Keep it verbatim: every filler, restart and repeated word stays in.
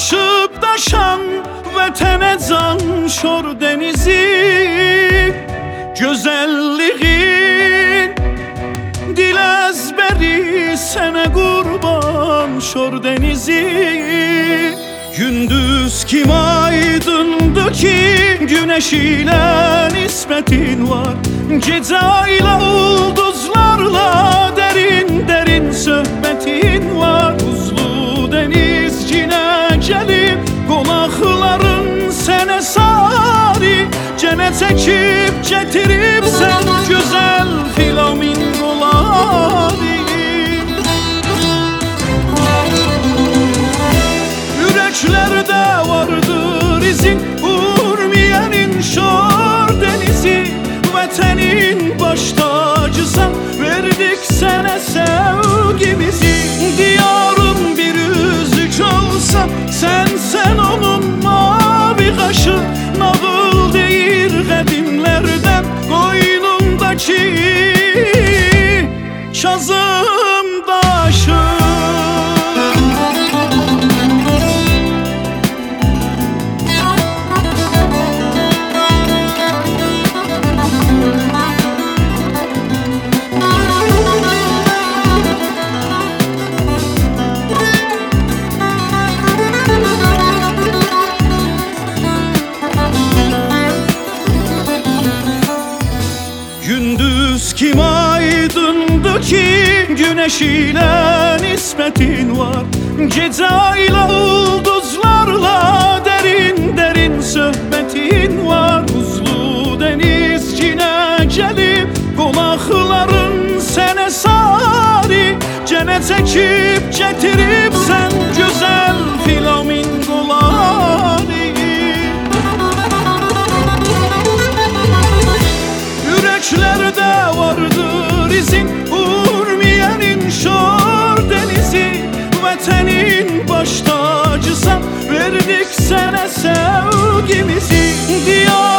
aşıp daşan vətənə can şor denizi. Güzelliğin dil ezberi sene kurban şor denizi. Gündüz kim aydındı ki güneş ile nispetin var. Gece ile ulduzlarla derin derin söhbetin var. Buzlu denizcine gelip konakların sene sari. Cene çekip getirip sen güzel flamingoları. Yüreklerde vardır izin vurmayanın şor denizi. Vətənin baş tacısan verdik sana sevgimizi. Diyarım bir üzük olsa sen sen onun mavi kaşı. Nağıl deyir qədimlərdən qoynundakı Kazım daşı. Gündüz kim aydındı ki güneş ile nispetin var. Gece ile ulduzlarla derin derin söhbetin var. Buzlu denizcine gelip konakların sene sari. Cene çekip getirip sen güzel flamingoları. Yüreklerde vardır izin vurmayanın şor denizi. Vətənin baş tacısan verdik sana sevgimizi. Diyar